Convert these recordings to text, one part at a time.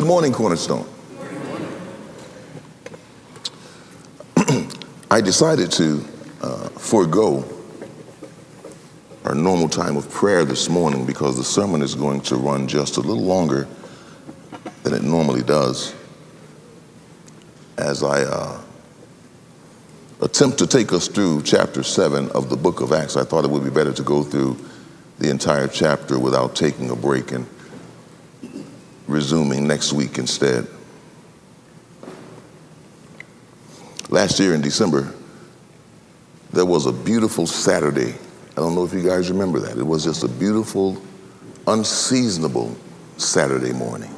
morning, Cornerstone. I decided to forego our normal time of prayer this morning because the sermon is going to run just a little longer than it normally does as I attempt to take us through chapter 7 of the book of Acts. I thought it would be better to go through the entire chapter without taking a break and resuming next week instead. Last year in December, there was a beautiful Saturday. I don't know if you guys remember that. It was just a beautiful, unseasonable Saturday morning.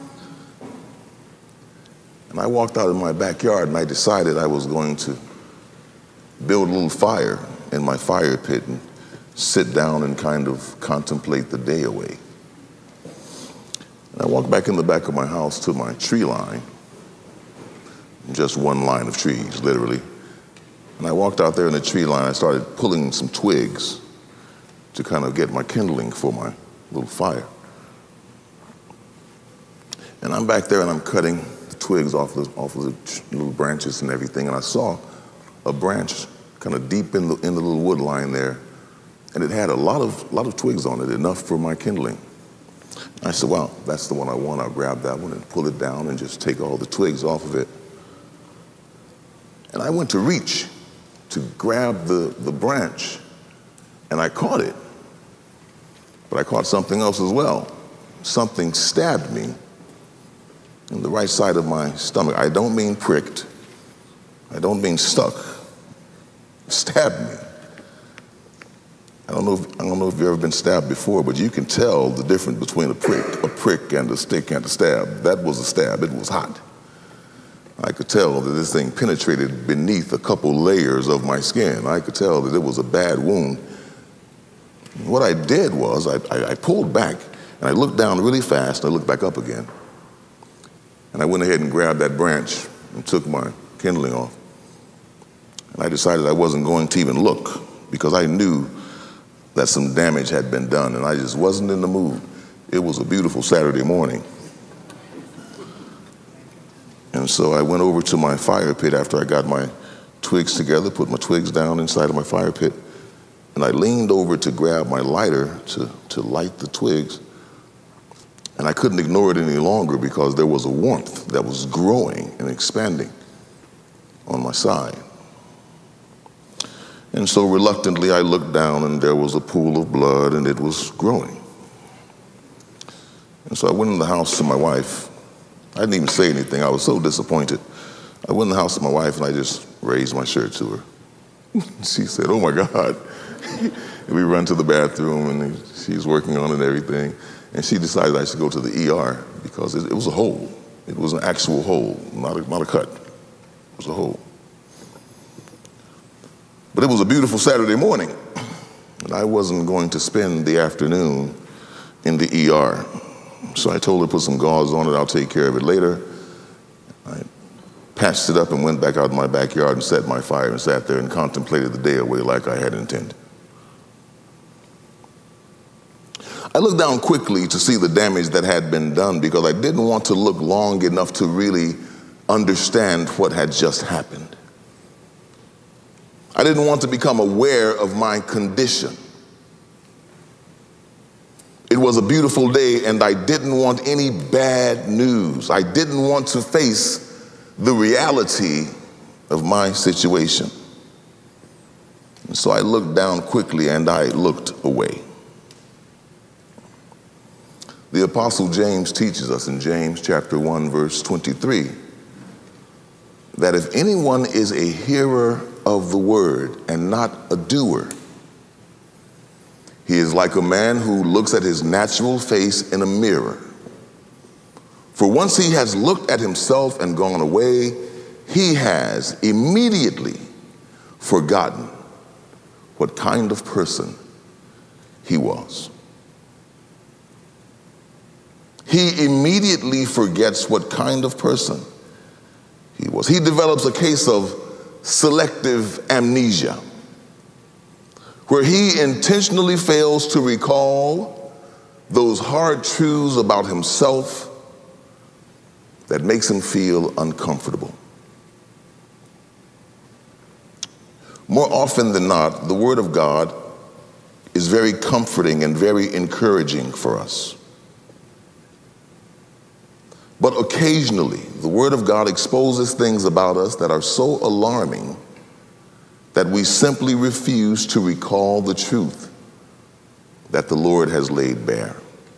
And I walked out in my backyard and I decided I was going to build a little fire in my fire pit and sit down and kind of contemplate the day away. And I walked back in the back of my house to my tree line, just one line of trees, literally. And I walked out there in the tree line. I started pulling some twigs to kind of get my kindling for my little fire. And I'm back there and I'm cutting the twigs off of the little branches and everything. And I saw a branch kind of deep in the little wood line there, and it had a lot of twigs on it, enough for my kindling. I said, wow, that's the one I want. I'll grab that one and pull it down and just take all the twigs off of it. And I went to reach to grab the branch, and I caught it. But I caught something else as well. Something stabbed me in the right side of my stomach. I don't mean pricked. I don't mean stuck. Stabbed me. I don't know if you've ever been stabbed before, but you can tell the difference between a prick and a stick and a stab. That was a stab. It was hot. I could tell that this thing penetrated beneath a couple layers of my skin. I could tell that it was a bad wound. What I did was I pulled back and I looked down really fast and I looked back up again. And I went ahead and grabbed that branch and took my kindling off. And I decided I wasn't going to even look because I knew that some damage had been done and I just wasn't in the mood. It was a beautiful Saturday morning. And so I went over to my fire pit after I got my twigs together, put my twigs down inside of my fire pit, and I leaned over to grab my lighter to light the twigs. And I couldn't ignore it any longer because there was a warmth that was growing and expanding on my side. And so reluctantly I looked down and there was a pool of blood and it was growing. And so I went in the house to my wife. I didn't even say anything. I was so disappointed. I went in the house to my wife and I just raised my shirt to her. She said, oh my God. And we run to the bathroom and she's working on it and everything. And she decided I should go to the ER because it was a hole. It was an actual hole, not a cut. It was a hole. But it was a beautiful Saturday morning, and I wasn't going to spend the afternoon in the ER. So I told her, put some gauze on it, I'll take care of it later. I patched it up and went back out in my backyard and set my fire and sat there and contemplated the day away like I had intended. I looked down quickly to see the damage that had been done because I didn't want to look long enough to really understand what had just happened. I didn't want to become aware of my condition. It was a beautiful day and I didn't want any bad news. I didn't want to face the reality of my situation. And so I looked down quickly and I looked away. The Apostle James teaches us in James chapter 1, verse 23, that if anyone is a hearer of the word and not a doer, he is like a man who looks at his natural face in a mirror. For once he has looked at himself and gone away, he has immediately forgotten what kind of person he was. He immediately forgets what kind of person he was. He develops a case of selective amnesia, where he intentionally fails to recall those hard truths about himself that makes him feel uncomfortable. More often than not, the Word of God is very comforting and very encouraging for us. But occasionally, the Word of God exposes things about us that are so alarming that we simply refuse to recall the truth that the Lord has laid bare.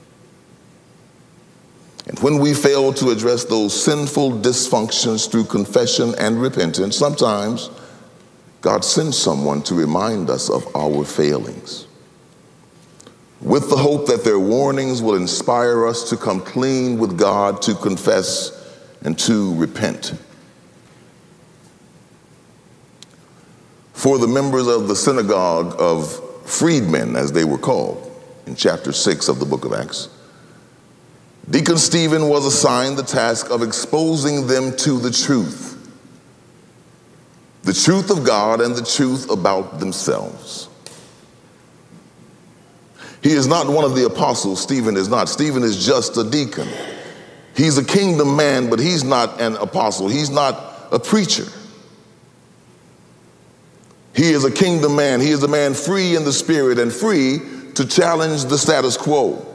And when we fail to address those sinful dysfunctions through confession and repentance, sometimes God sends someone to remind us of our failings, with the hope that their warnings will inspire us to come clean with God, to confess, and to repent. For the members of the synagogue of freedmen, as they were called, in chapter 6 of the book of Acts, Deacon Stephen was assigned the task of exposing them to the truth of God and the truth about themselves. He is not one of the apostles, Stephen is not. Stephen is just a deacon. He's a kingdom man, but he's not an apostle. He's not a preacher. He is a kingdom man. He is a man free in the spirit and free to challenge the status quo.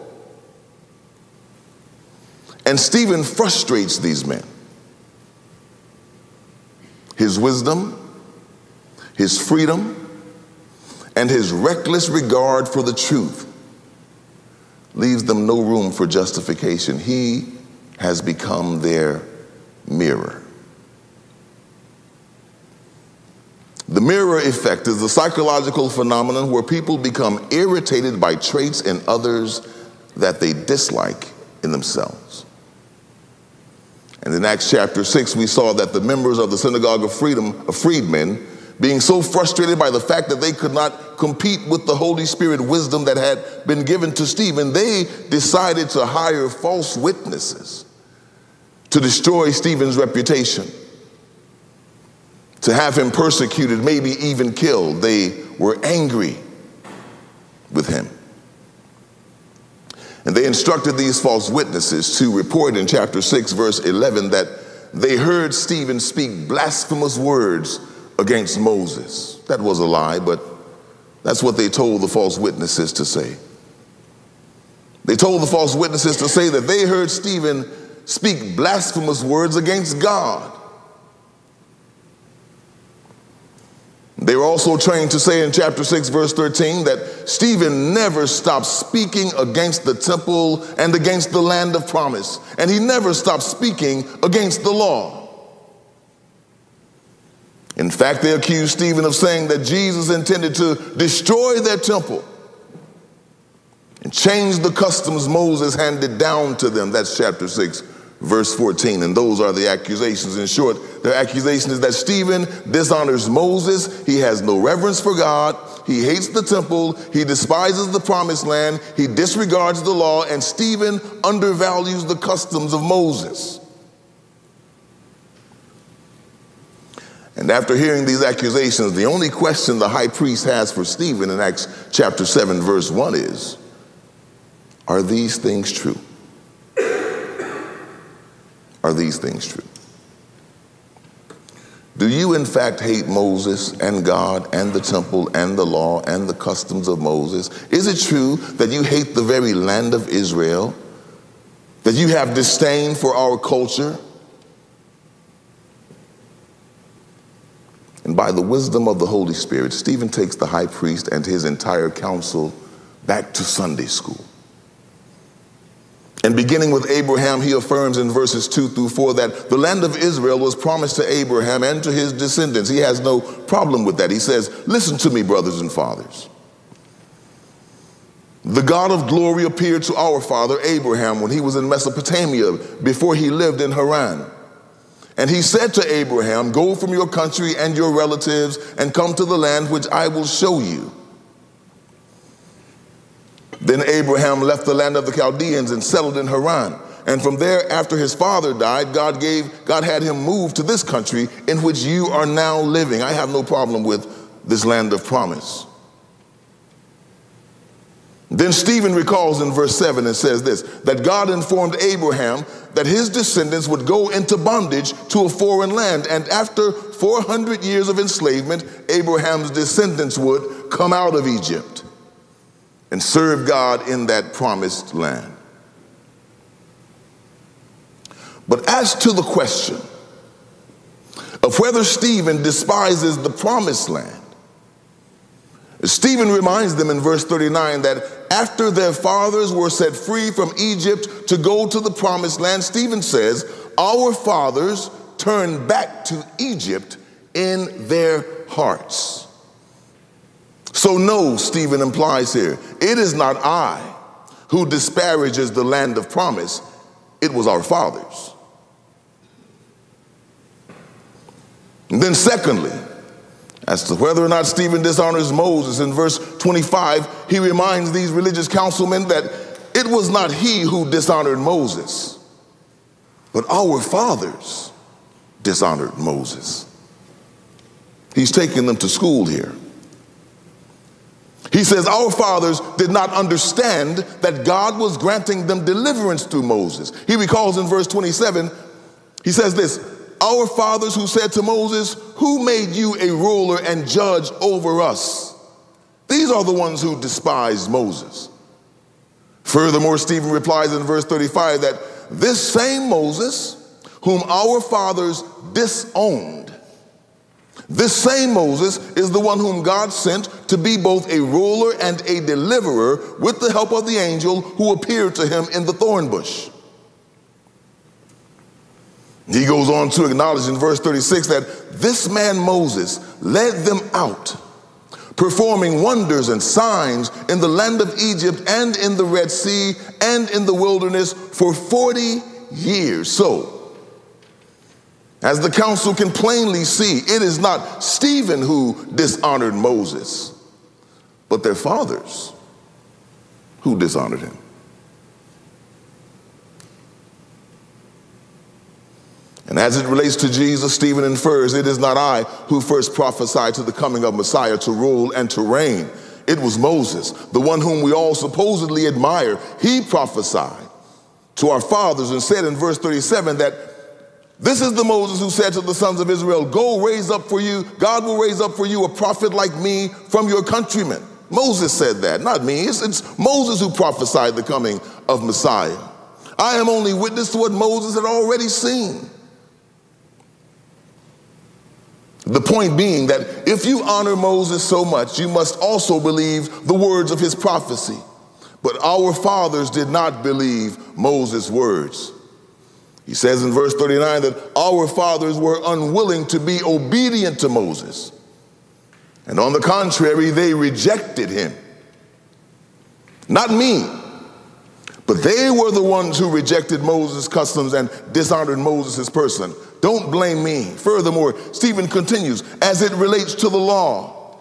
And Stephen frustrates these men. His wisdom, his freedom, and his reckless regard for the truth leaves them no room for justification. He has become their mirror. The mirror effect is the psychological phenomenon where people become irritated by traits in others that they dislike in themselves. And in Acts chapter 6, we saw that the members of the synagogue of freedmen, being so frustrated by the fact that they could not compete with the Holy Spirit wisdom that had been given to Stephen, they decided to hire false witnesses to destroy Stephen's reputation, to have him persecuted, maybe even killed. They were angry with him. And they instructed these false witnesses to report in chapter 6, verse 11, that they heard Stephen speak blasphemous words against Moses. That was a lie, but that's what they told the false witnesses to say. They told the false witnesses to say that they heard Stephen speak blasphemous words against God. They were also trained to say in chapter 6, verse 13, that Stephen never stopped speaking against the temple and against the land of promise. And he never stopped speaking against the law. In fact, they accused Stephen of saying that Jesus intended to destroy their temple and change the customs Moses handed down to them. That's chapter 6, verse 14. And those are the accusations. In short, their accusation is that Stephen dishonors Moses. He has no reverence for God. He hates the temple. He despises the promised land. He disregards the law. And Stephen undervalues the customs of Moses. And after hearing these accusations, the only question the high priest has for Stephen in Acts chapter 7, verse 1 is, are these things true? Are these things true? Do you in fact hate Moses and God and the temple and the law and the customs of Moses? Is it true that you hate the very land of Israel? That you have disdain for our culture? And by the wisdom of the Holy Spirit, Stephen takes the high priest and his entire council back to Sunday school. And beginning with Abraham, he affirms in verses 2 through 4 that the land of Israel was promised to Abraham and to his descendants. He has no problem with that. He says, listen to me, brothers and fathers. The God of glory appeared to our father Abraham when he was in Mesopotamia before he lived in Haran. And he said to Abraham, go from your country and your relatives and come to the land which I will show you. Then Abraham left the land of the Chaldeans and settled in Haran. And from there, after his father died, God had him move to this country in which you are now living. I have no problem with this land of promise. Then Stephen recalls in verse 7 and says this, that God informed Abraham that his descendants would go into bondage to a foreign land. And after 400 years of enslavement, Abraham's descendants would come out of Egypt and serve God in that promised land. But as to the question of whether Stephen despises the promised land, Stephen reminds them in verse 39 that after their fathers were set free from Egypt to go to the promised land, Stephen says, our fathers turned back to Egypt in their hearts. So no, Stephen implies here, it is not I who disparages the land of promise, it was our fathers. And then secondly, as to whether or not Stephen dishonors Moses, in verse 25, he reminds these religious councilmen that it was not he who dishonored Moses, but our fathers dishonored Moses. He's taking them to school here. He says our fathers did not understand that God was granting them deliverance through Moses. He recalls in verse 27, he says this, our fathers who said to Moses, who made you a ruler and judge over us? These are the ones who despised Moses. Furthermore, Stephen replies in verse 35 that this same Moses, whom our fathers disowned, this same Moses is the one whom God sent to be both a ruler and a deliverer with the help of the angel who appeared to him in the thorn bush. He goes on to acknowledge in verse 36 that this man Moses led them out, performing wonders and signs in the land of Egypt and in the Red Sea and in the wilderness for 40 years. So, as the council can plainly see, it is not Stephen who dishonored Moses, but their fathers who dishonored him. And as it relates to Jesus, Stephen infers, it is not I who first prophesied to the coming of Messiah to rule and to reign. It was Moses, the one whom we all supposedly admire. He prophesied to our fathers and said in verse 37 that this is the Moses who said to the sons of Israel, go raise up for you, God will raise up for you a prophet like me from your countrymen. Moses said that, not me. It's Moses who prophesied the coming of Messiah. I am only witness to what Moses had already seen. The point being that if you honor Moses so much, you must also believe the words of his prophecy. But our fathers did not believe Moses' words. He says in verse 39 that our fathers were unwilling to be obedient to Moses. And on the contrary, they rejected him. Not me, but they were the ones who rejected Moses' customs and dishonored Moses' person. Don't blame me. Furthermore, Stephen continues, as it relates to the law,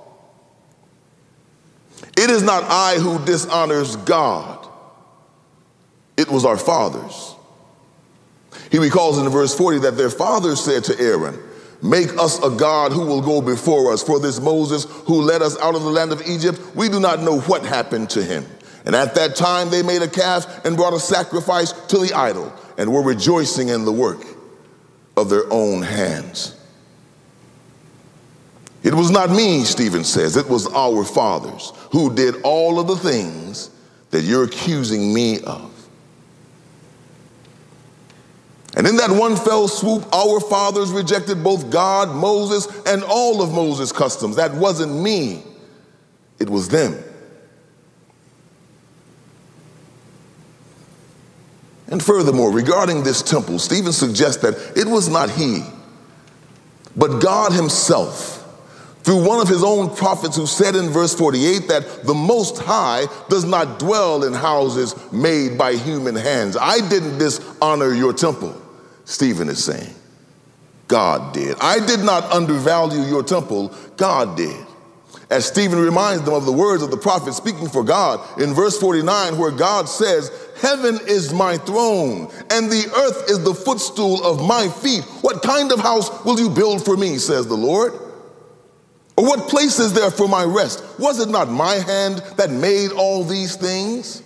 it is not I who dishonors God. It was our fathers. He recalls in verse 40 that their fathers said to Aaron, make us a God who will go before us. For this Moses who led us out of the land of Egypt, we do not know what happened to him. And at that time they made a calf and brought a sacrifice to the idol and were rejoicing in the work of their own hands. It was not me, Stephen says, it was our fathers who did all of the things that you're accusing me of. And in that one fell swoop, our fathers rejected both God, Moses, and all of Moses' customs. That wasn't me, it was them. And furthermore, regarding this temple, Stephen suggests that it was not he, but God himself, through one of his own prophets who said in verse 48 that the Most High does not dwell in houses made by human hands. I didn't dishonor your temple, Stephen is saying. God did. I did not undervalue your temple, God did. As Stephen reminds them of the words of the prophet speaking for God in verse 49, where God says, heaven is my throne, and the earth is the footstool of my feet. What kind of house will you build for me, says the Lord? Or what place is there for my rest? Was it not my hand that made all these things?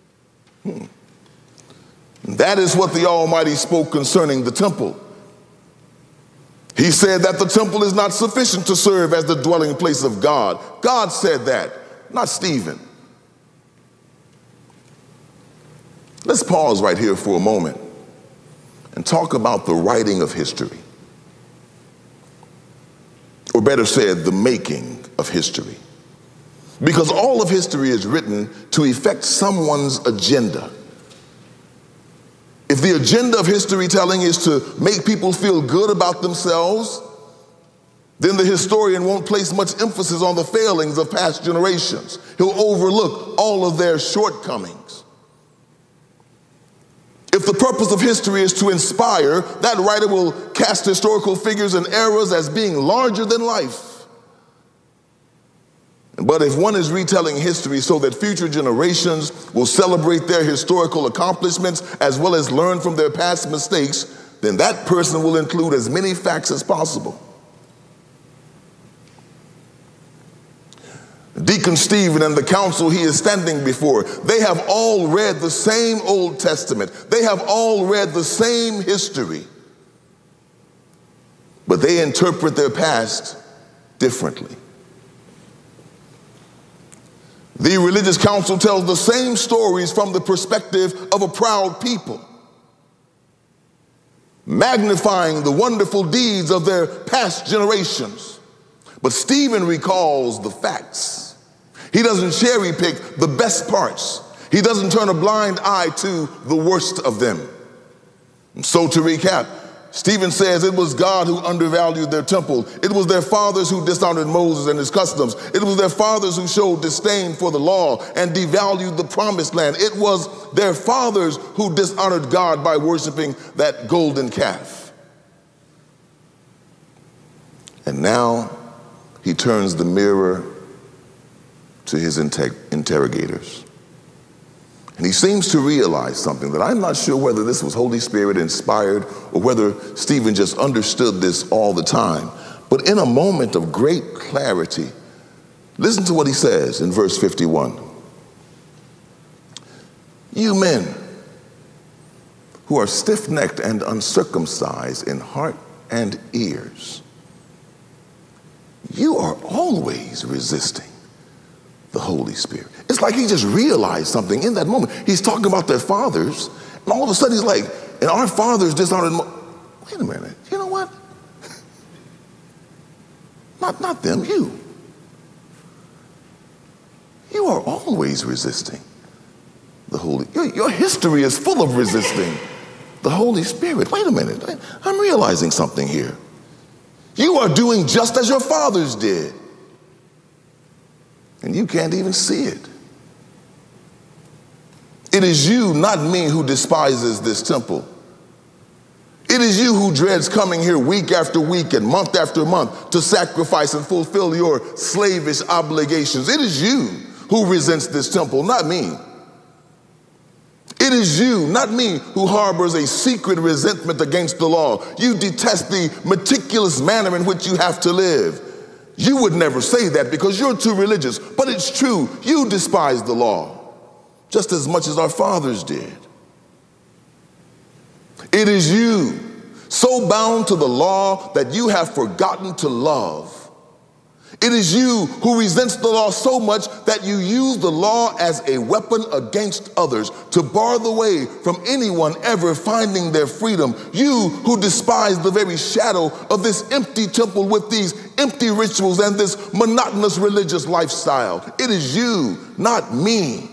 That is what the Almighty spoke concerning the temple. He said that the temple is not sufficient to serve as the dwelling place of God. God said that, not Stephen. Let's pause right here for a moment and talk about the writing of history. Or better said, the making of history. Because all of history is written to effect someone's agenda. If the agenda of history telling is to make people feel good about themselves, then the historian won't place much emphasis on the failings of past generations. He'll overlook all of their shortcomings. If the purpose of history is to inspire, that writer will cast historical figures and eras as being larger than life. But if one is retelling history so that future generations will celebrate their historical accomplishments as well as learn from their past mistakes, then that person will include as many facts as possible. Deacon Stephen and the council he is standing before, they have all read the same Old Testament. They have all read the same history. But they interpret their past differently. The religious council tells the same stories from the perspective of a proud people, magnifying the wonderful deeds of their past generations. But Stephen recalls the facts. He doesn't cherry pick the best parts. He doesn't turn a blind eye to the worst of them. And so to recap, Stephen says it was God who undervalued their temple. It was their fathers who dishonored Moses and his customs. It was their fathers who showed disdain for the law and devalued the promised land. It was their fathers who dishonored God by worshiping that golden calf. And now he turns the mirror to his interrogators. And he seems to realize something that I'm not sure whether this was Holy Spirit inspired or whether Stephen just understood this all the time. But in a moment of great clarity, listen to what he says in verse 51. You men who are stiff-necked and uncircumcised in heart and ears, you are always resisting the Holy Spirit. It's like he just realized something in that moment. He's talking about their fathers, and all of a sudden he's like, and our fathers dishonored wait a minute, you know what? Not them, you. You are always resisting the Holy. Your history is full of resisting the Holy Spirit. Wait a minute, I'm realizing something here. You are doing just as your fathers did. And you can't even see it. It is you, not me, who despises this temple. It is you who dreads coming here week after week and month after month to sacrifice and fulfill your slavish obligations. It is you who resents this temple, not me. It is you, not me, who harbors a secret resentment against the law. You detest the meticulous manner in which you have to live. You would never say that because you're too religious, but it's true. You despise the law just as much as our fathers did. It is you, so bound to the law that you have forgotten to love. It is you who resents the law so much that you use the law as a weapon against others to bar the way from anyone ever finding their freedom. You who despise the very shadow of this empty temple with these empty rituals and this monotonous religious lifestyle. It is you, not me.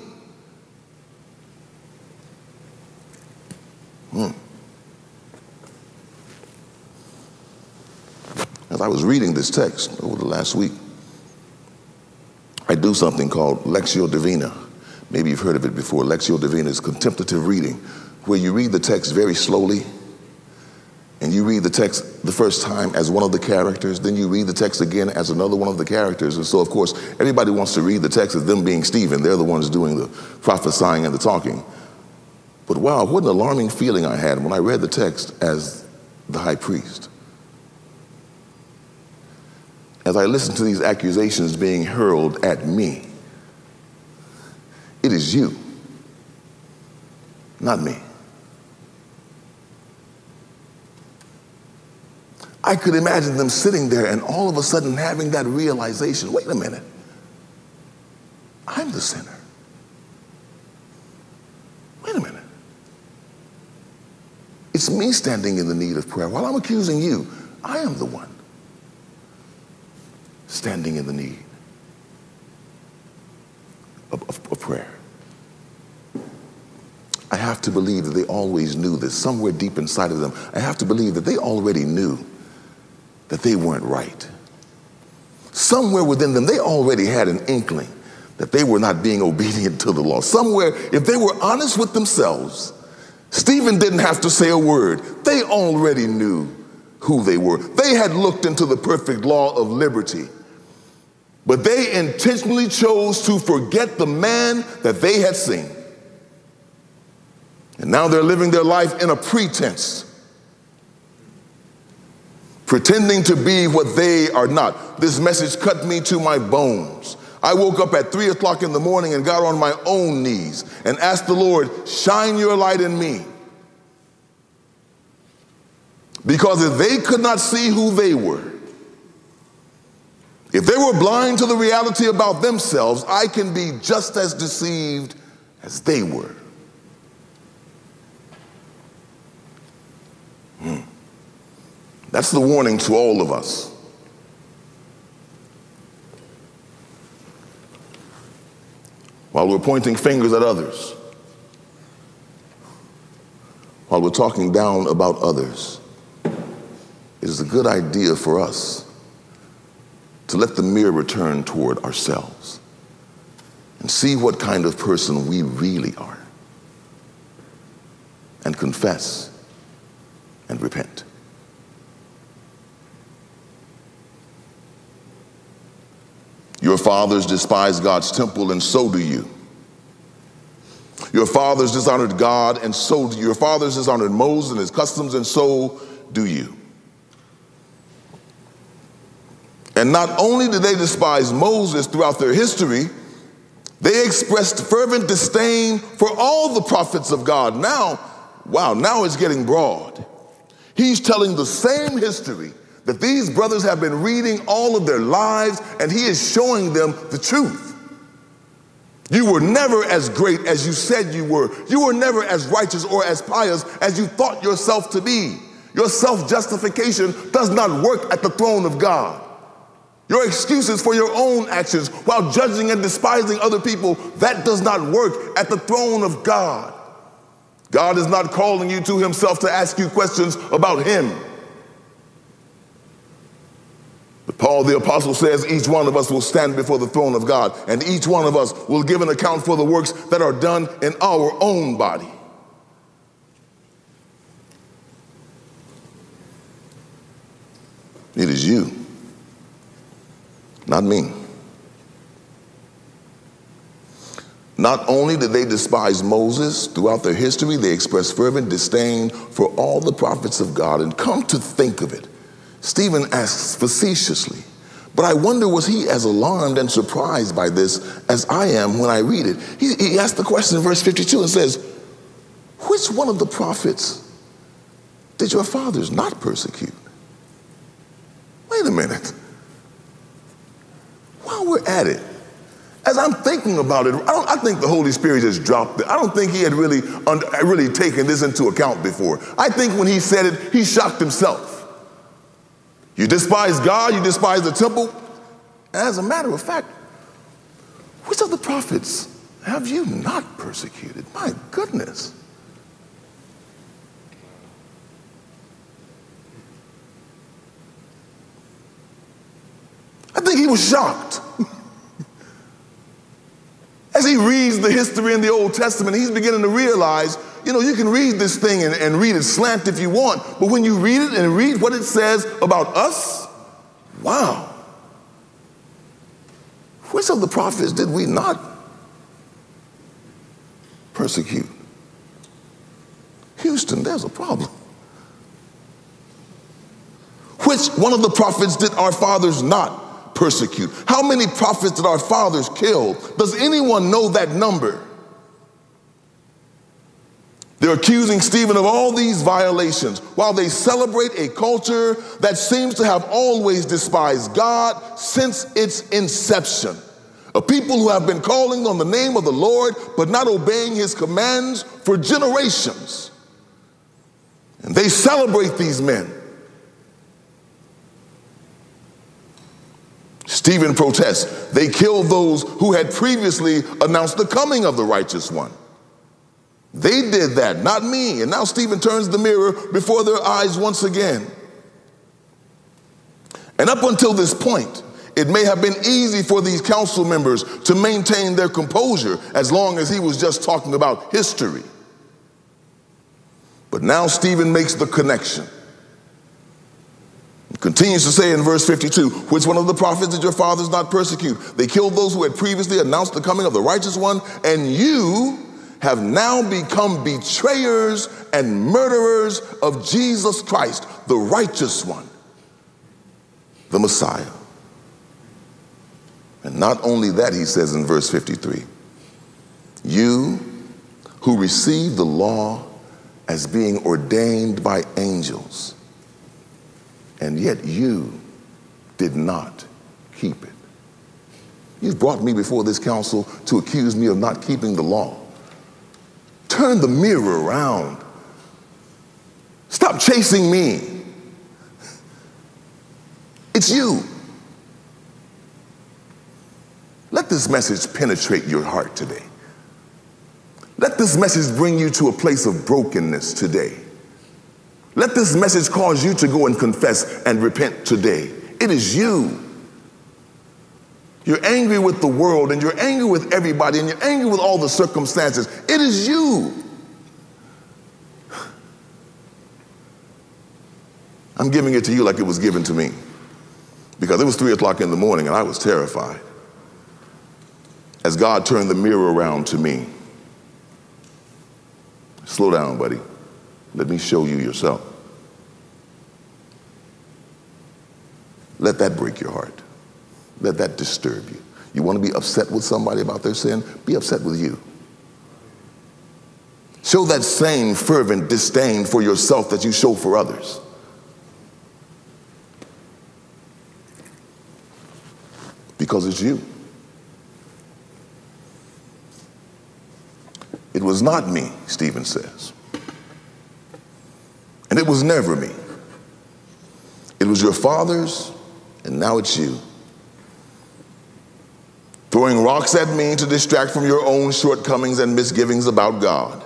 As I was reading this text over the last week, I do something called Lectio Divina. Maybe you've heard of it before. Lectio Divina is contemplative reading, where you read the text very slowly, and you read the text the first time as one of the characters, then you read the text again as another one of the characters. And so, of course, everybody wants to read the text as them being Stephen. They're the ones doing the prophesying and the talking. But wow, what an alarming feeling I had when I read the text as the high priest. as I listen to these accusations being hurled at me, it is you, not me. I could imagine them sitting there and all of a sudden having that realization, wait a minute, I'm the sinner. Wait a minute. It's me standing in the need of prayer. While I'm accusing you, I am the one standing in the need of prayer. I have to believe that they always knew this. Somewhere deep inside of them, I have to believe that they already knew that they weren't right. Somewhere within them, they already had an inkling that they were not being obedient to the law. Somewhere, if they were honest with themselves, Stephen didn't have to say a word. They already knew who they were. They had looked into the perfect law of liberty, but they intentionally chose to forget the man that they had seen. And now they're living their life in a pretense, pretending to be what they are not. This message cut me to my bones. I woke up at 3 o'clock in the morning and got on my own knees and asked the Lord, shine your light in me. Because if they could not see who they were, if they were blind to the reality about themselves, I can be just as deceived as they were. That's the warning to all of us. While we're pointing fingers at others, while we're talking down about others, it is a good idea for us to let the mirror return toward ourselves and see what kind of person we really are, and confess and repent. Your fathers despised God's temple, and so do you. Your fathers dishonored God, and so do you. Your fathers dishonored Moses and his customs, and so do you. And not only did they despise Moses throughout their history, they expressed fervent disdain for all the prophets of God. Now it's getting broad. He's telling the same history that these brothers have been reading all of their lives, and he is showing them the truth. You were never as great as you said you were. You were never as righteous or as pious as you thought yourself to be. Your self-justification does not work at the throne of God. Your excuses for your own actions while judging and despising other people, that does not work at the throne of God. God is not calling you to himself to ask you questions about him. But Paul the apostle says each one of us will stand before the throne of God, and each one of us will give an account for the works that are done in our own body. It is you, not me. Not only did they despise Moses, throughout their history, they expressed fervent disdain for all the prophets of God. And come to think of it, Stephen asks facetiously, but I wonder, was he as alarmed and surprised by this as I am when I read it? He asked the question in verse 52 and says, which one of the prophets did your fathers not persecute? Wait a minute. While we're at it, as I'm thinking about it, I think the Holy Spirit just dropped it. I don't think he had really taken this into account before. I think when he said it, he shocked himself. You despise God, you despise the temple. And as a matter of fact, which of the prophets have you not persecuted? My goodness. I think he was shocked. As he reads the history in the Old Testament, he's beginning to realize, you can read this thing and read it slant if you want, but when you read it and read what it says about us, wow. Which of the prophets did we not persecute? Houston, there's a problem. Which one of the prophets did our fathers not persecute? How many prophets did our fathers kill? Does anyone know that number? They're accusing Stephen of all these violations while they celebrate a culture that seems to have always despised God since its inception. A people who have been calling on the name of the Lord but not obeying his commands for generations. And they celebrate these men. Stephen protests. They killed those who had previously announced the coming of the righteous one. They did that, not me. And now Stephen turns the mirror before their eyes once again. And up until this point, it may have been easy for these council members to maintain their composure as long as he was just talking about history. But now Stephen makes the connection. He continues to say in verse 52, which one of the prophets did your fathers not persecute? They killed those who had previously announced the coming of the righteous one, and you have now become betrayers and murderers of Jesus Christ, the righteous one, the Messiah. And not only that, he says in verse 53, you who received the law as being ordained by angels, and yet you did not keep it. You've brought me before this council to accuse me of not keeping the law. Turn the mirror around. Stop chasing me. It's you. Let this message penetrate your heart today. Let this message bring you to a place of brokenness today. Let this message cause you to go and confess and repent today. It is you. You're angry with the world, and you're angry with everybody, and you're angry with all the circumstances. It is you. I'm giving it to you like it was given to me, because it was 3 o'clock in the morning and I was terrified as God turned the mirror around to me. Slow down, buddy. Let me show you yourself. Let that break your heart. Let that disturb you. You want to be upset with somebody about their sin? Be upset with you. Show that same fervent disdain for yourself that you show for others. Because it's you. It was not me, Stephen says. And it was never me. It was your fathers, and now it's you. Throwing rocks at me to distract from your own shortcomings and misgivings about God.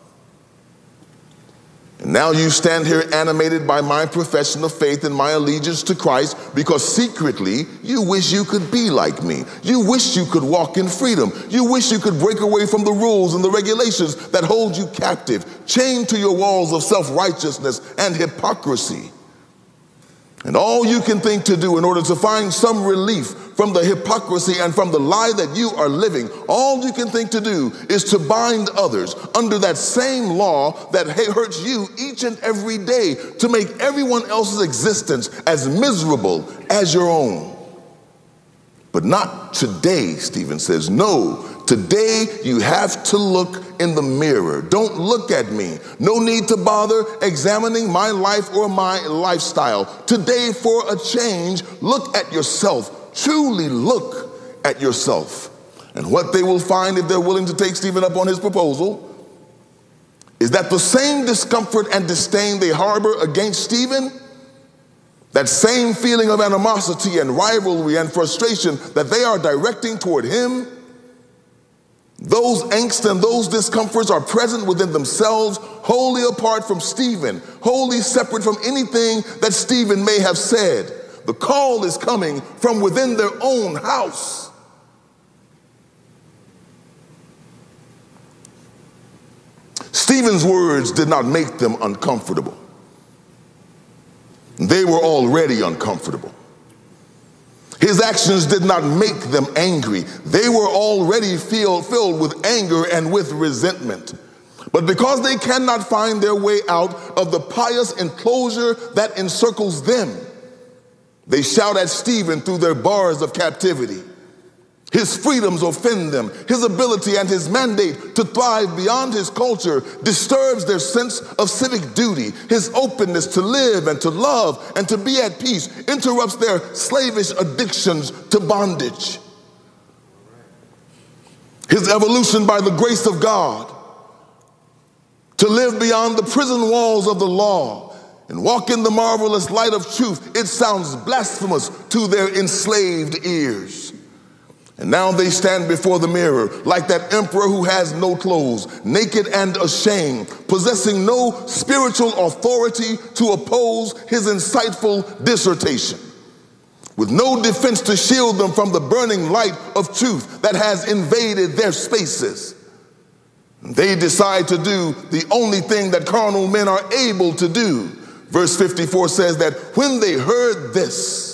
And now you stand here animated by my profession of faith and my allegiance to Christ because secretly you wish you could be like me. You wish you could walk in freedom. You wish you could break away from the rules and the regulations that hold you captive, chained to your walls of self-righteousness and hypocrisy. And all you can think to do in order to find some relief from the hypocrisy and from the lie that you are living, all you can think to do is to bind others under that same law that hurts you each and every day, to make everyone else's existence as miserable as your own. But not today, Stephen says. No, today you have to look in the mirror. Don't look at me. No need to bother examining my life or my lifestyle. Today, for a change, look at yourself. Truly look at yourself. And what they will find if they're willing to take Stephen up on his proposal is that the same discomfort and disdain they harbor against Stephen, that same feeling of animosity and rivalry and frustration that they are directing toward him, those angst and those discomforts are present within themselves, wholly apart from Stephen, wholly separate from anything that Stephen may have said. The call is coming from within their own house. Stephen's words did not make them uncomfortable. They were already uncomfortable. His actions did not make them angry. They were already filled with anger and with resentment. But because they cannot find their way out of the pious enclosure that encircles them, They shout at Stephen through their bars of captivity. His freedoms offend them. His ability and his mandate to thrive beyond his culture disturbs their sense of civic duty. His openness to live and to love and to be at peace interrupts their slavish addictions to bondage. His evolution by the grace of God to live beyond the prison walls of the law and walk in the marvelous light of truth, it sounds blasphemous to their enslaved ears. And now they stand before the mirror like that emperor who has no clothes, naked and ashamed, possessing no spiritual authority to oppose his insightful dissertation, with no defense to shield them from the burning light of truth that has invaded their spaces. They decide to do the only thing that carnal men are able to do. Verse 54 says that when they heard this,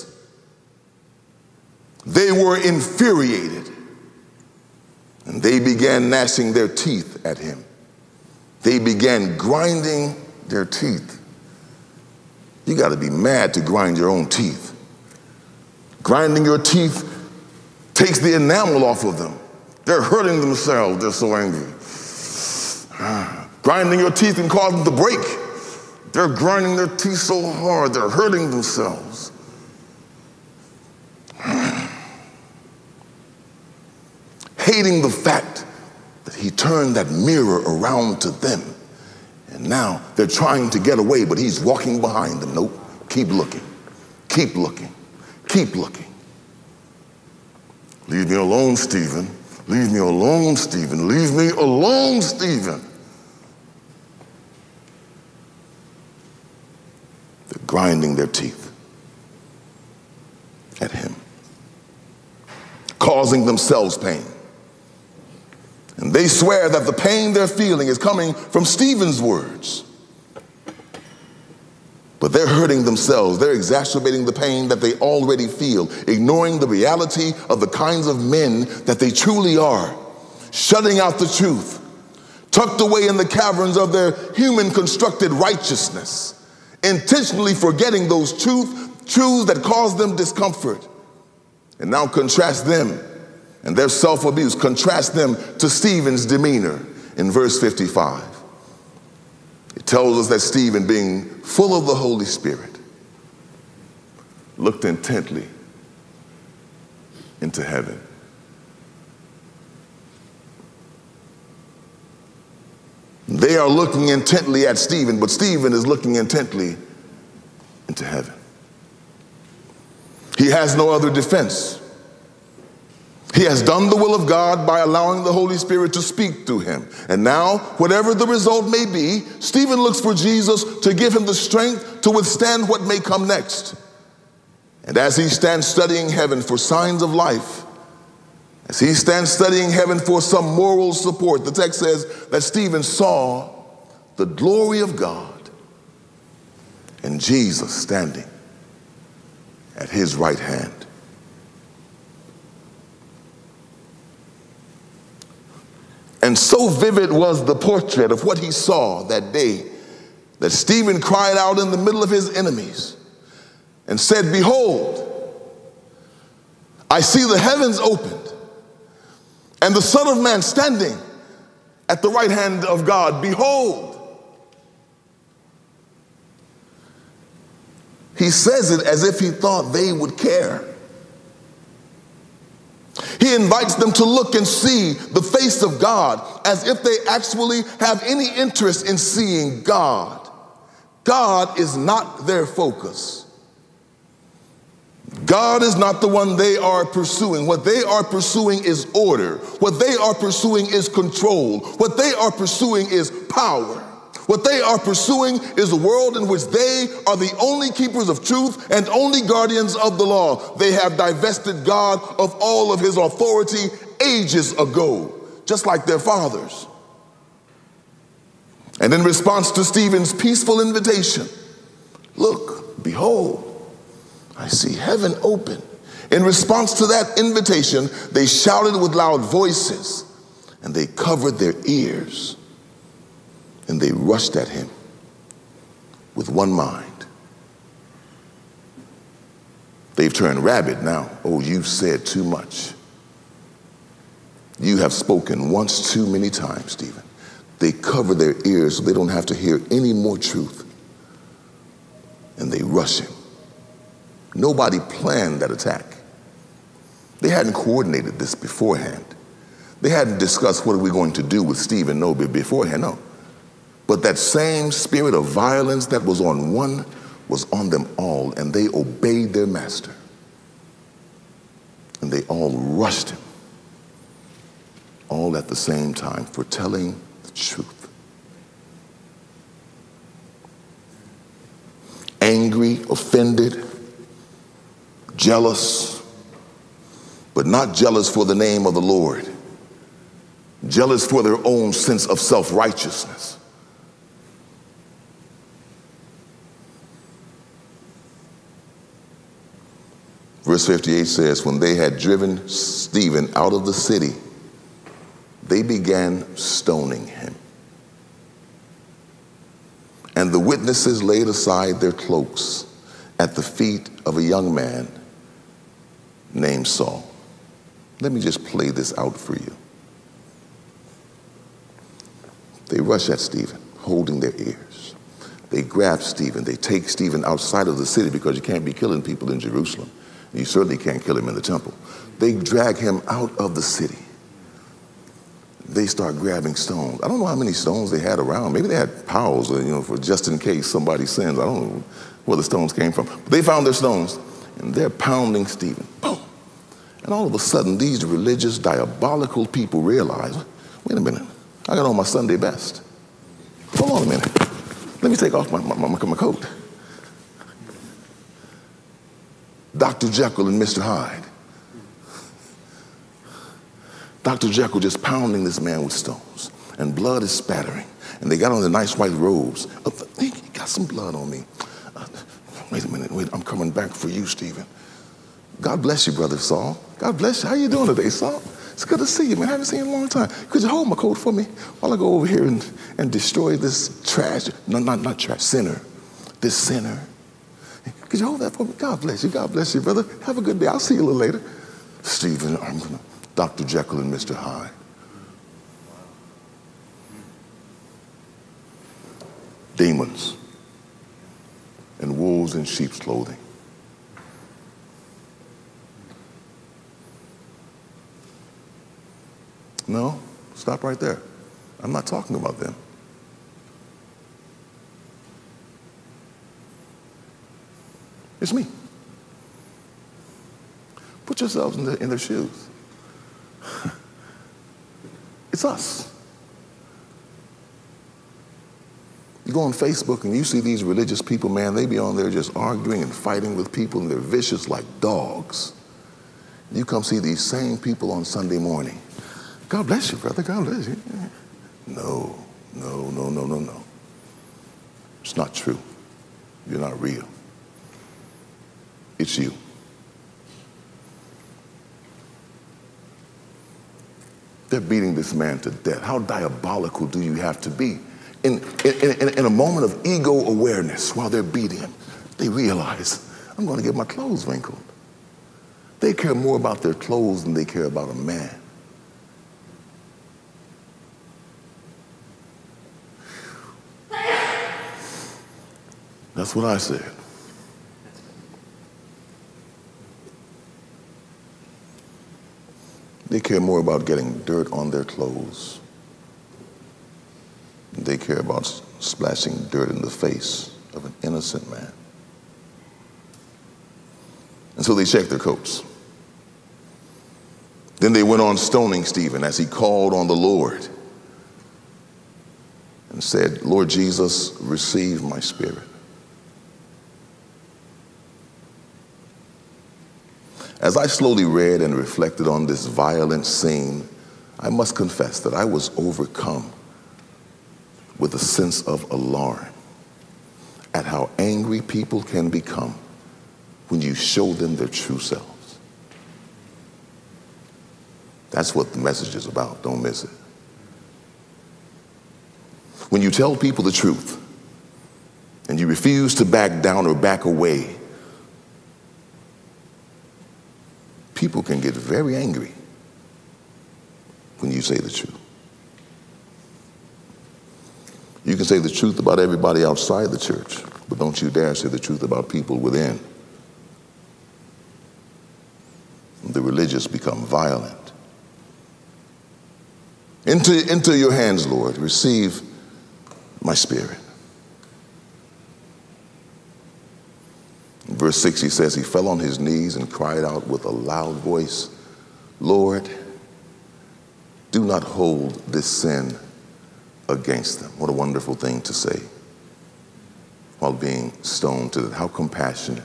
they were infuriated, and they began gnashing their teeth at him. They began grinding their teeth. You got to be mad to grind your own teeth. Grinding your teeth takes the enamel off of them. They're hurting themselves. They're so angry. Grinding your teeth can cause them to break. They're grinding their teeth so hard, they're hurting themselves. Hating the fact that he turned that mirror around to them. And now they're trying to get away, but he's walking behind them. Nope, keep looking, keep looking, keep looking. Leave me alone, Stephen. Leave me alone, Stephen. Leave me alone, Stephen. They're grinding their teeth at him, causing themselves pain. And they swear that the pain they're feeling is coming from Stephen's words. But they're hurting themselves. They're exacerbating the pain that they already feel, ignoring the reality of the kinds of men that they truly are, shutting out the truth, tucked away in the caverns of their human constructed righteousness, intentionally forgetting those truths that cause them discomfort. And now contrast them and their self-abuse, contrast them to Stephen's demeanor in verse 55. It tells us that Stephen, being full of the Holy Spirit, looked intently into heaven. They are looking intently at Stephen, but Stephen is looking intently into heaven. He has no other defense. He has done the will of God by allowing the Holy Spirit to speak through him. And now, whatever the result may be, Stephen looks for Jesus to give him the strength to withstand what may come next. And as he stands studying heaven for signs of life, as he stands studying heaven for some moral support, the text says that Stephen saw the glory of God and Jesus standing at his right hand. And so vivid was the portrait of what he saw that day that Stephen cried out in the middle of his enemies and said, "Behold, I see the heavens opened and the Son of Man standing at the right hand of God. Behold." He says it as if he thought they would care. He invites them to look and see the face of God as if they actually have any interest in seeing God. God is not their focus. God is not the one they are pursuing. What they are pursuing is order. What they are pursuing is control. What they are pursuing is power. What they are pursuing is a world in which they are the only keepers of truth and only guardians of the law. They have divested God of all of his authority ages ago, just like their fathers. And in response to Stephen's peaceful invitation, "Look, behold, I see heaven open." In response to that invitation, they shouted with loud voices and they covered their ears. And they rushed at him with one mind. They've turned rabid now. Oh, you've said too much. You have spoken once too many times, Stephen. They cover their ears so they don't have to hear any more truth. And they rush him. Nobody planned that attack. They hadn't coordinated this beforehand. They hadn't discussed what are we going to do with Stephen beforehand, no. But that same spirit of violence that was on one was on them all, and they obeyed their master. And they all rushed him, all at the same time, for telling the truth. Angry, offended, jealous, but not jealous for the name of the Lord. Jealous for their own sense of self-righteousness. Verse 58 says, when they had driven Stephen out of the city, they began stoning him. And the witnesses laid aside their cloaks at the feet of a young man named Saul. Let me just play this out for you. They rush at Stephen, holding their ears. They grab Stephen. They take Stephen outside of the city because you can't be killing people in Jerusalem. You certainly can't kill him in the temple. They drag him out of the city. They start grabbing stones. I don't know how many stones they had around. Maybe they had piles, for just in case somebody sins. I don't know where the stones came from. But they found their stones, and they're pounding Stephen. Boom. And all of a sudden, these religious, diabolical people realize, wait a minute, I got on my Sunday best. Hold on a minute. Let me take off my coat. Dr. Jekyll and Mr. Hyde. Dr. Jekyll just pounding this man with stones, and blood is spattering. And they got on their nice white robes. He got some blood on me. Wait a minute, I'm coming back for you, Stephen. God bless you, Brother Saul. God bless you. How you doing today, Saul? It's good to see you, man. I haven't seen you in a long time. Could you hold my coat for me while I go over here and destroy this trash? No, not trash, sinner. This sinner. Could you hold that for me? God bless you. God bless you, brother. Have a good day. I'll see you a little later. Stephen, I'm going to Dr. Jekyll and Mr. Hyde. Demons and wolves in sheep's clothing. No, stop right there. I'm not talking about them. It's me. Put yourselves in their shoes. It's us. You go on Facebook and you see these religious people, man, they be on there just arguing and fighting with people, and they're vicious like dogs. You come see these same people on Sunday morning. God bless you, brother. God bless you. No. It's not true. You're not real. It's you. They're beating this man to death. How diabolical do you have to be? In a moment of ego awareness, while they're beating him, they realize, I'm going to get my clothes wrinkled. They care more about their clothes than they care about a man. That's what I said. They care more about getting dirt on their clothes. They care about splashing dirt in the face of an innocent man. And so they checked their coats. Then they went on stoning Stephen as he called on the Lord and said, Lord Jesus, receive my spirit. As I slowly read and reflected on this violent scene, I must confess that I was overcome with a sense of alarm at how angry people can become when you show them their true selves. That's what the message is about. Don't miss it. When you tell people the truth and you refuse to back down or back away, people can get very angry when you say the truth. You can say the truth about everybody outside the church, but don't you dare say the truth about people within. The religious become violent. Into your hands, Lord, receive my spirit. In verse 6, he says, he fell on his knees and cried out with a loud voice, Lord, do not hold this sin against them. What a wonderful thing to say while being stoned to death. How compassionate.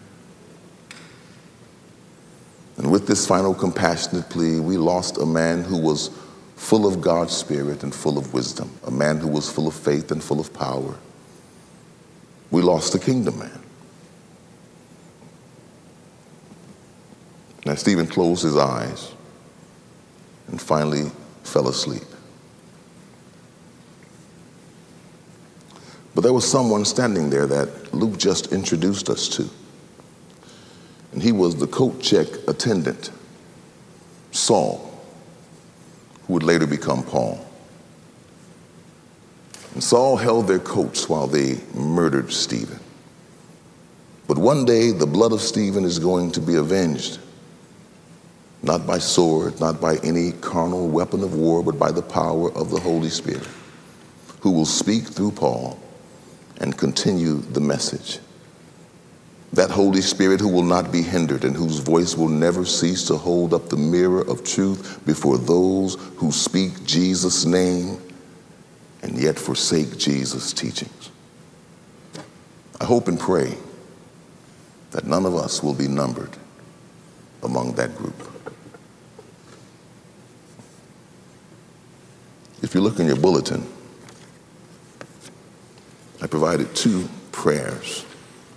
And with this final compassionate plea, we lost a man who was full of God's Spirit and full of wisdom, a man who was full of faith and full of power. We lost a kingdom man. Now Stephen closed his eyes and finally fell asleep. But there was someone standing there that Luke just introduced us to. And he was the coat check attendant, Saul, who would later become Paul. And Saul held their coats while they murdered Stephen. But one day the blood of Stephen is going to be avenged, not by sword, not by any carnal weapon of war, but by the power of the Holy Spirit, who will speak through Paul and continue the message. That Holy Spirit who will not be hindered and whose voice will never cease to hold up the mirror of truth before those who speak Jesus' name and yet forsake Jesus' teachings. I hope and pray that none of us will be numbered among that group. If you look in your bulletin, I provided 2 prayers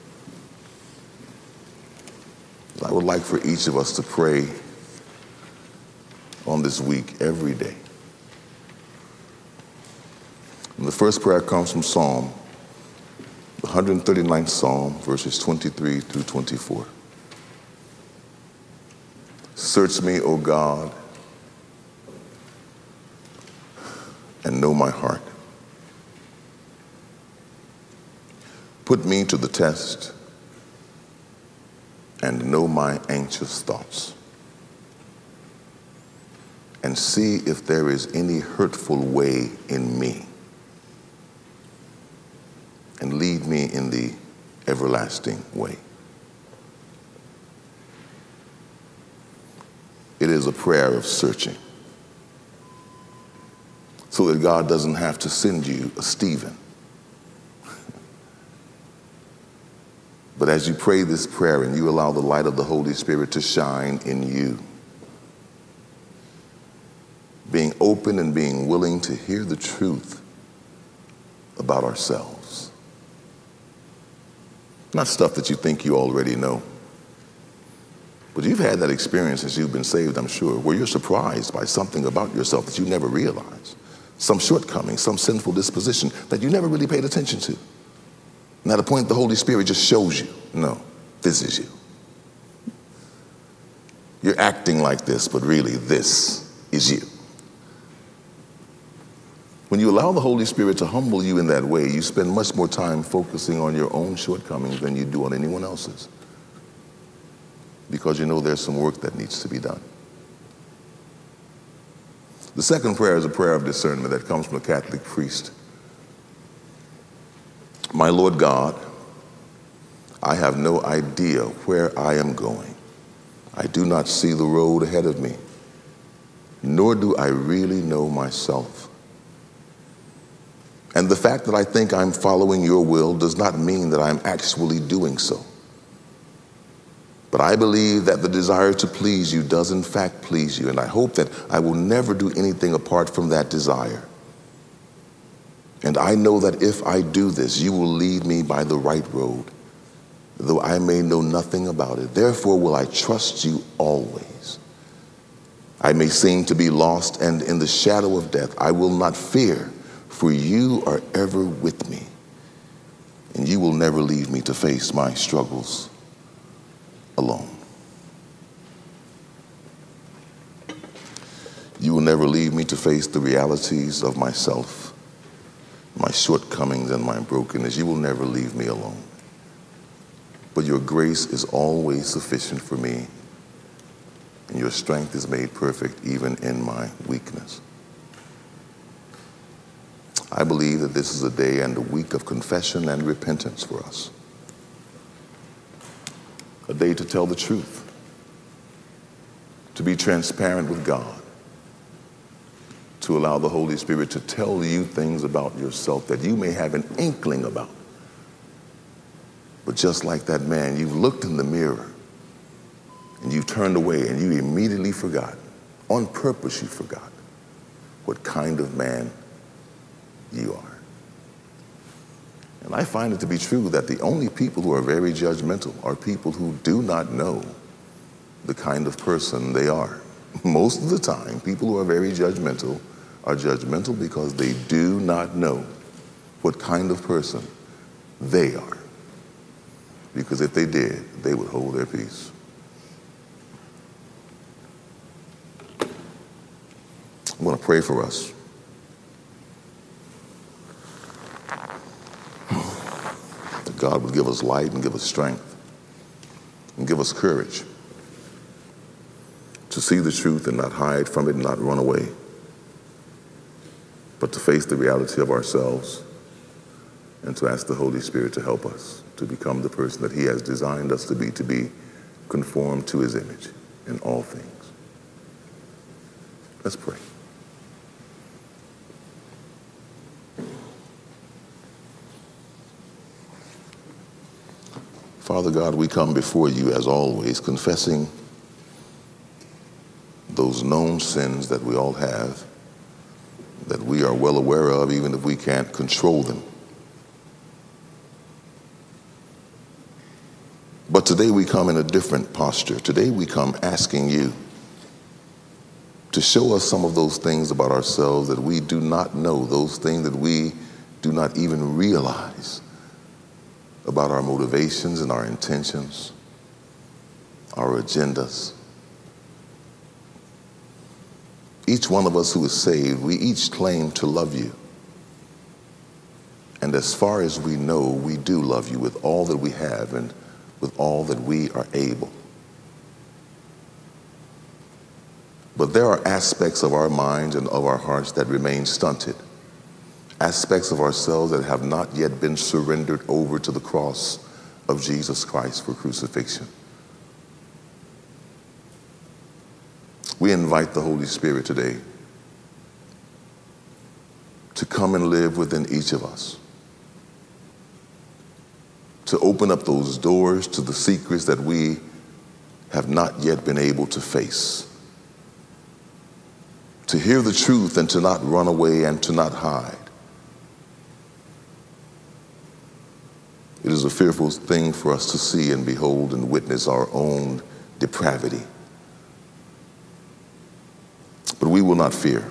I would like for each of us to pray on this week every day. And the first prayer comes from Psalm, the 139th Psalm, verses 23 through 24. Search me, O God, and know my heart. Put me to the test and know my anxious thoughts, and see if there is any hurtful way in me, and lead me in the everlasting way. It is a prayer of searching, so that God doesn't have to send you a Stephen. But as you pray this prayer and you allow the light of the Holy Spirit to shine in you, being open and being willing to hear the truth about ourselves. Not stuff that you think you already know. But you've had that experience since you've been saved, I'm sure, where you're surprised by something about yourself that you never realized. Some shortcoming, some sinful disposition that you never really paid attention to. And at a point, the Holy Spirit just shows you, no, this is you. You're acting like this, but really this is you. When you allow the Holy Spirit to humble you in that way, you spend much more time focusing on your own shortcomings than you do on anyone else's, because you know there's some work that needs to be done. The second prayer is a prayer of discernment that comes from a Catholic priest. My Lord God, I have no idea where I am going. I do not see the road ahead of me, nor do I really know myself. And the fact that I think I'm following your will does not mean that I'm actually doing so. But I believe that the desire to please you does in fact please you, and I hope that I will never do anything apart from that desire. And I know that if I do this, you will lead me by the right road, though I may know nothing about it. Therefore will I trust you always. I may seem to be lost and in the shadow of death. I will not fear, for you are ever with me, and you will never leave me to face my struggles alone. You will never leave me to face the realities of myself, my shortcomings and my brokenness. You will never leave me alone. But your grace is always sufficient for me, and your strength is made perfect even in my weakness. I believe that this is a day and a week of confession and repentance for us. A day to tell the truth, to be transparent with God, to allow the Holy Spirit to tell you things about yourself that you may have an inkling about. But just like that man, you've looked in the mirror and you turned away and you immediately forgot. On purpose you forgot what kind of man you are. And I find it to be true that the only people who are very judgmental are people who do not know the kind of person they are. Most of the time, people who are very judgmental are judgmental because they do not know what kind of person they are. Because if they did, they would hold their peace. I want to pray for us. That God would give us light and give us strength and give us courage to see the truth and not hide from it and not run away, but to face the reality of ourselves and to ask the Holy Spirit to help us to become the person that he has designed us to be conformed to his image in all things. Let's pray. Father God, we come before you as always, confessing those known sins that we all have, that we are well aware of, even if we can't control them. But today we come in a different posture. Today we come asking you to show us some of those things about ourselves that we do not know, those things that we do not even realize about our motivations and our intentions, our agendas. Each one of us who is saved, we each claim to love you. And as far as we know, we do love you with all that we have and with all that we are able. But there are aspects of our minds and of our hearts that remain stunted, aspects of ourselves that have not yet been surrendered over to the cross of Jesus Christ for crucifixion. We invite the Holy Spirit today to come and live within each of us, to open up those doors to the secrets that we have not yet been able to face, to hear the truth and to not run away and to not hide. It is a fearful thing for us to see and behold and witness our own depravity. But we will not fear,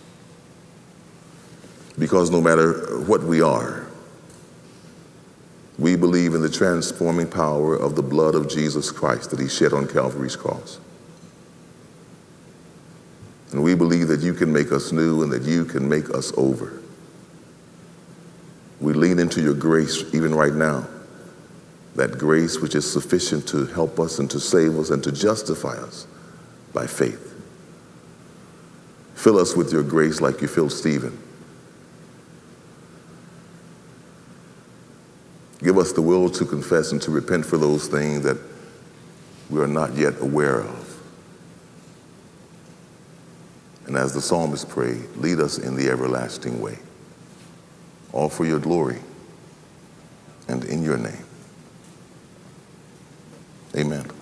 because no matter what we are, we believe in the transforming power of the blood of Jesus Christ that he shed on Calvary's cross. And we believe that you can make us new and that you can make us over. We lean into your grace even right now, that grace which is sufficient to help us and to save us and to justify us by faith. Fill us with your grace like you filled Stephen. Give us the will to confess and to repent for those things that we are not yet aware of. And as the psalmist prayed, lead us in the everlasting way. All for your glory and in your name. Amen.